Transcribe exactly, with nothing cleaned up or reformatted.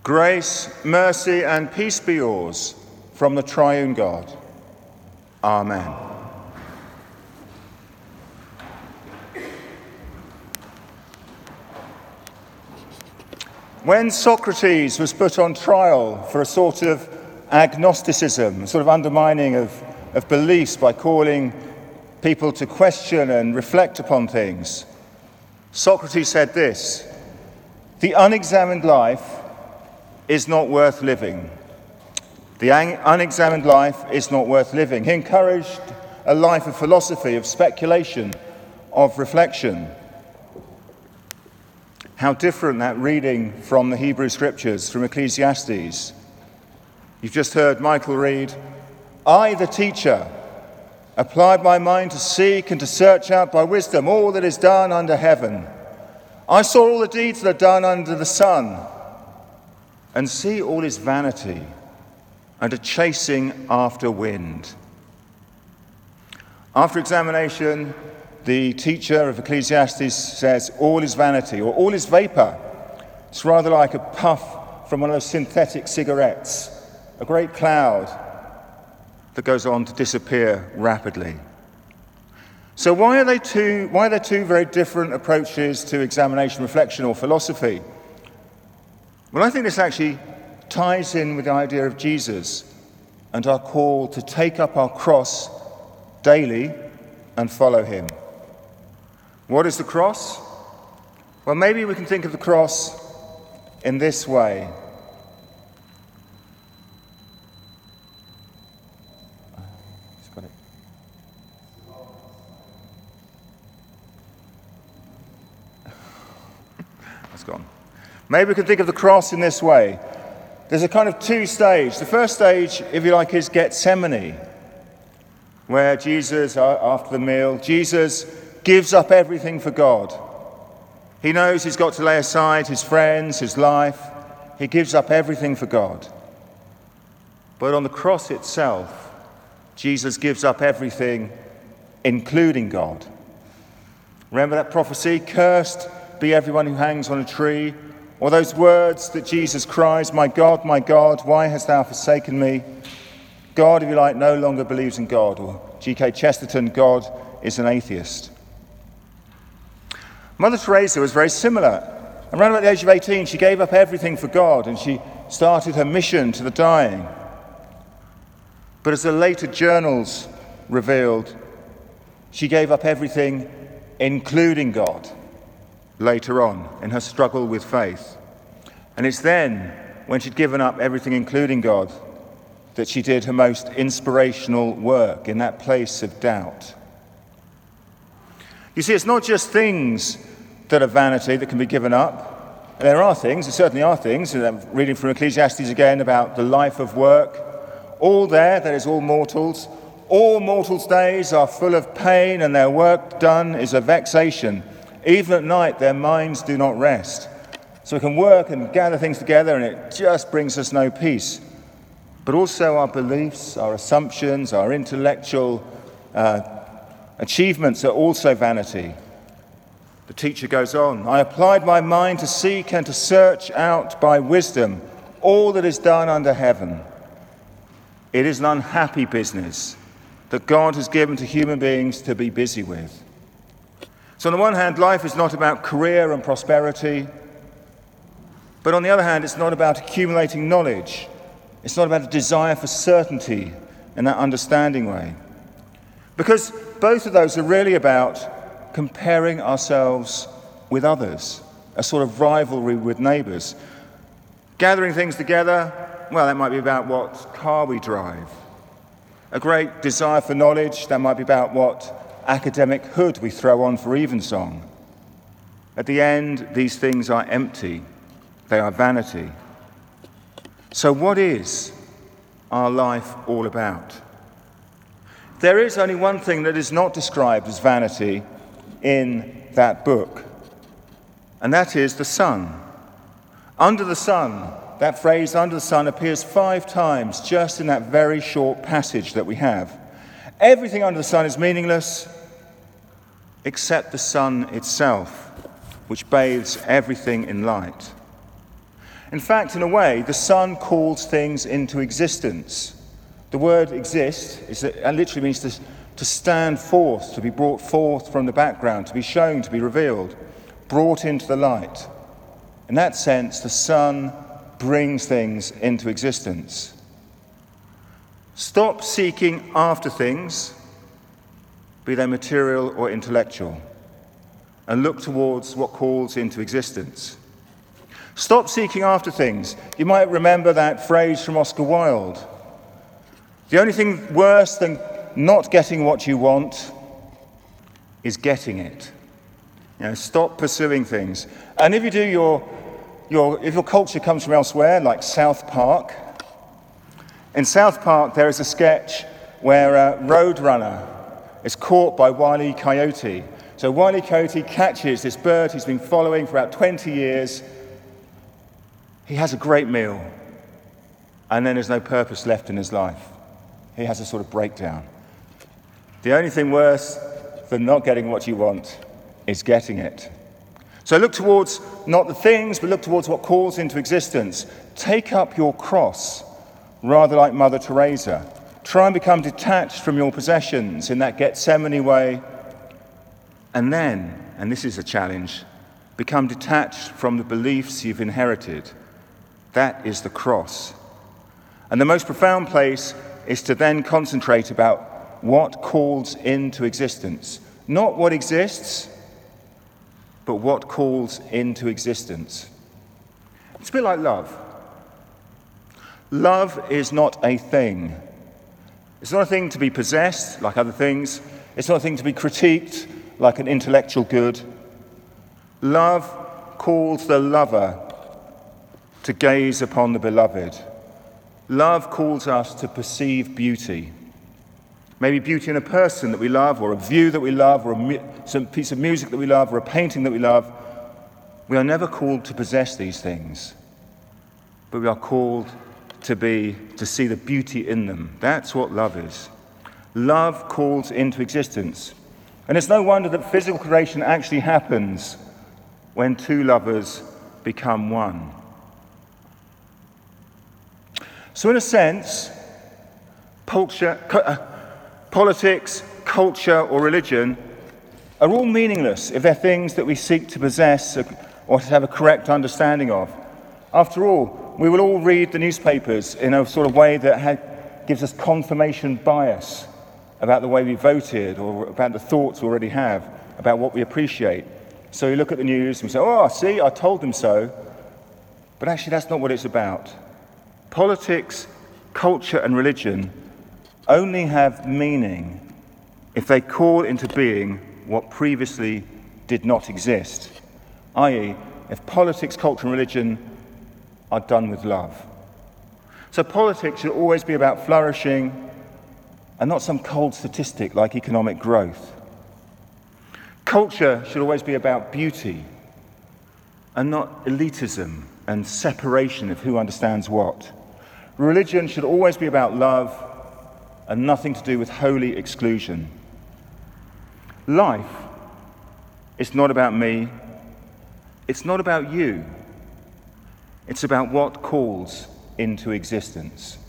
Grace, mercy, and peace be yours from the triune God. Amen. When Socrates was put on trial for a sort of agnosticism, a sort of undermining of, of beliefs by calling people to question and reflect upon things, Socrates said this: "The unexamined life is not worth living. The un- unexamined life is not worth living." He encouraged a life of philosophy, of speculation, of reflection. How different that reading from the Hebrew Scriptures, from Ecclesiastes. You've just heard Michael read, "I, the teacher, applied my mind to seek and to search out by wisdom all that is done under heaven. I saw all the deeds that are done under the sun, and see all is vanity and a chasing after wind." After examination, the teacher of Ecclesiastes says, all is vanity, or all is vapor. It's rather like a puff from one of those synthetic cigarettes, a great cloud that goes on to disappear rapidly. So why are they two, why are there two very different approaches to examination, reflection, or philosophy? Well, I think this actually ties in with the idea of Jesus and our call to take up our cross daily and follow him. What is the cross? Well, maybe we can think of the cross in this way. He's got it. That's gone. Maybe we can think of the cross in this way. There's a kind of two stage. The first stage, if you like, is Gethsemane, where Jesus, after the meal, Jesus gives up everything for God. He knows he's got to lay aside his friends, his life. He gives up everything for God. But on the cross itself, Jesus gives up everything, including God. Remember that prophecy, "Cursed be everyone who hangs on a tree," or those words that Jesus cries, "My God, my God, why hast thou forsaken me?" God, if you like, no longer believes in God. Or G K Chesterton, God is an atheist. Mother Teresa was very similar. Around about the age of eighteen, she gave up everything for God and she started her mission to the dying. But as the later journals revealed, she gave up everything, including God, later on in her struggle with faith. And it's then, when she'd given up everything, including God, that she did her most inspirational work in that place of doubt. You see, it's not just things that are vanity that can be given up. There are things, there certainly are things, and I'm reading from Ecclesiastes again about the life of work. All there, that is all mortals. All mortals' days are full of pain, and their work done is a vexation. Even at night, their minds do not rest. So we can work and gather things together, and it just brings us no peace. But also our beliefs, our assumptions, our intellectual uh, achievements are also vanity. The teacher goes on, "I applied my mind to seek and to search out by wisdom all that is done under heaven." It is an unhappy business that God has given to human beings to be busy with. So on the one hand, life is not about career and prosperity, but on the other hand, it's not about accumulating knowledge. It's not about a desire for certainty in that understanding way. Because both of those are really about comparing ourselves with others, a sort of rivalry with neighbours. Gathering things together, well, that might be about what car we drive. A great desire for knowledge, that might be about what academic hood we throw on for evensong. At the end, these things are empty. They are vanity. So what is our life all about? There is only one thing that is not described as vanity in that book, and that is the sun. Under the sun, that phrase, under the sun, appears five times just in that very short passage that we have. Everything under the sun is meaningless except the sun itself, which bathes everything in light. In fact, in a way, the Son calls things into existence. The word exist is that, it literally means to, to stand forth, to be brought forth from the background, to be shown, to be revealed, brought into the light. In that sense, the Son brings things into existence. Stop seeking after things, be they material or intellectual, and look towards what calls into existence. Stop seeking after things. You might remember that phrase from Oscar Wilde. The only thing worse than not getting what you want is getting it. You know, stop pursuing things. And if you do, your, your, if your culture comes from elsewhere, like South Park, in South Park there is a sketch where a roadrunner is caught by Wile E. Coyote. So Wile E. Coyote catches this bird he's been following for about twenty years. He has a great meal, and then there's no purpose left in his life. He has a sort of breakdown. The only thing worse than not getting what you want is getting it. So look towards not the things, but look towards what calls into existence. Take up your cross, rather like Mother Teresa. Try and become detached from your possessions in that Gethsemane way. And then, and this is a challenge, become detached from the beliefs you've inherited. That is the cross. And the most profound place is to then concentrate about what calls into existence. Not what exists, but what calls into existence. It's a bit like love. Love is not a thing. It's not a thing to be possessed like other things. It's not a thing to be critiqued like an intellectual good. Love calls the lover to gaze upon the beloved. Love calls us to perceive beauty. Maybe beauty in a person that we love, or a view that we love, or a mu- some piece of music that we love, or a painting that we love. We are never called to possess these things, but we are called to be, to see the beauty in them. That's what love is. Love calls into existence. And it's no wonder that physical creation actually happens when two lovers become one. So in a sense, culture, uh, politics, culture, or religion are all meaningless if they're things that we seek to possess or to have a correct understanding of. After all, we will all read the newspapers in a sort of way that ha- gives us confirmation bias about the way we voted or about the thoughts we already have about what we appreciate. So we look at the news and we say, oh, see, I told them so. But actually, that's not what it's about. Politics, culture, and religion only have meaning if they call into being what previously did not exist, that is, if politics, culture, and religion are done with love. So politics should always be about flourishing and not some cold statistic like economic growth. Culture should always be about beauty and not elitism and separation of who understands what. Religion should always be about love and nothing to do with holy exclusion. Life is not about me. It's not about you. It's about what calls into existence.